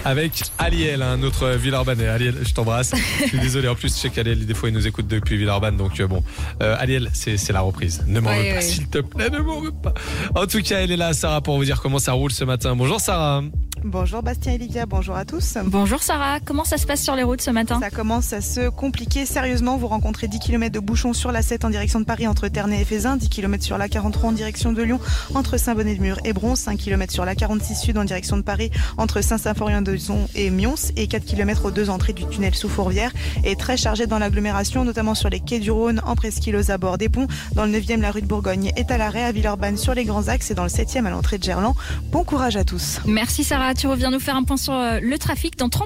avec Aliel, notre Villeurbanne. Aliel, je t'embrasse. Je suis désolé. En plus, je sais qu'Aliel, des fois, il nous écoute depuis Villeurbanne. Donc, bon. Aliel, c'est la reprise. Ne m'en veux pas, s'il te plaît, ne m'en veux pas. En tout cas, elle est là, Sarah, pour vous dire comment ça roule ce matin. Bonjour, Sarah. Bonjour Bastien et Lydia, bonjour à tous. Bonjour Sarah, comment ça se passe sur les routes ce matin ? Ça commence à se compliquer sérieusement. Vous rencontrez 10 km de bouchons sur la 7 en direction de Paris entre Ternay et Fézin, 10 km sur la 43 en direction de Lyon entre Saint-Bonnet-de-Mur et Bron, 5 km sur la 46 Sud en direction de Paris entre Saint-Symphorien-d'Ozon et Mions et 4 km aux deux entrées du tunnel sous Fourvière. Et très chargé dans l'agglomération, notamment sur les quais du Rhône, en presqu'île aux abords des ponts. Dans le 9e, la rue de Bourgogne est à l'arrêt, à Villeurbanne sur les grands axes et dans le 7e à l'entrée de Gerland. Bon courage à tous. Merci Sarah, tu reviens nous faire un point sur le trafic dans 30